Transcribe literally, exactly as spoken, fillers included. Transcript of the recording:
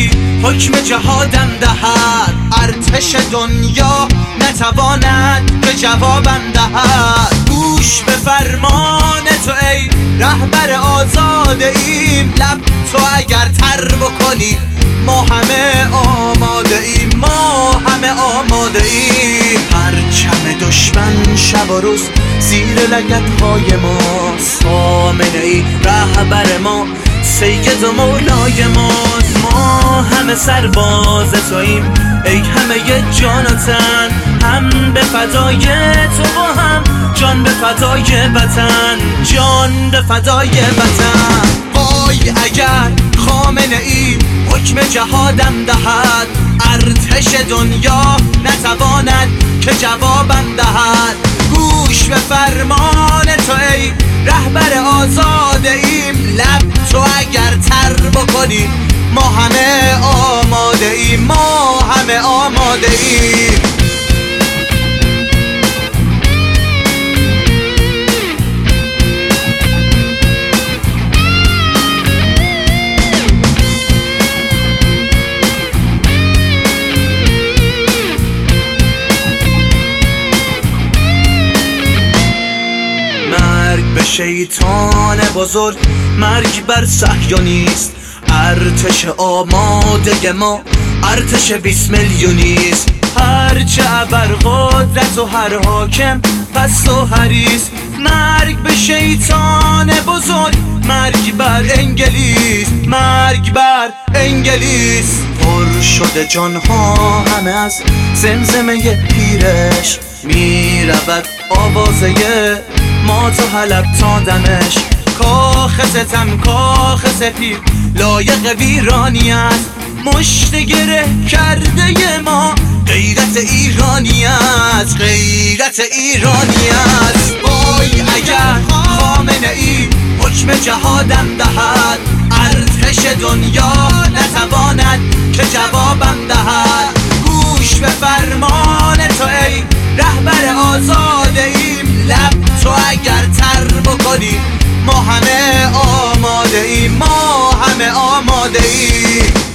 ای حکم جهادم دهد، ارتش دنیا نتواند به جوابم دهد. گوش به فرمان تو ای رهبر آزاده ایم، لب تو اگر تر بکنی ما همه آماده ایم، ما همه آماده ایم. پرچم دشمن شب و روز زیر لگدهای ماست، خامنه ای رهبر ما سید و مولای ماست. ما همه سرباز توییم ای همه جان و تن، هم به فدای تو و هم جان به فدای وطن، جان به فدای وطن. وای اگر خامنه ای حکم جهادم دهد، ارتش دنیا نتواند که جوابم دهد. گوش به فرمان تو ای رهبر آزاده ایم، لب تو اگر تر بکنی ما همه آماده ایم، ما همه آماده ایم. مرگ به شیطان بزرگ، مرگ بر صهیونیست، ارتش آماده ما ارتش بیست میلیونیست. هرچه ابرقدرت و هر حاکم پست و حریص، مرگ به شیطان بزرگ، مرگ بر انگلیس، مرگ بر انگلیس. پر شده جانها همه از زمزمه پیرش، می رود آوازه ما تو حلب تا دمش. کاخ ستم کاخ سپید لایق ویرانی است، مشت گره کرده ما غیرت ایرانی است، غیرت ایرانی است. وای اگر خامنه ای حکم جهادم دهد، ارتش دنیا نتواند که جوابم دهد. گوش به فرمان تو ای رهبر آزاده ایم، لب تو اگر تر بکنی ما همه آماده ایم، ما همه آماده ایم.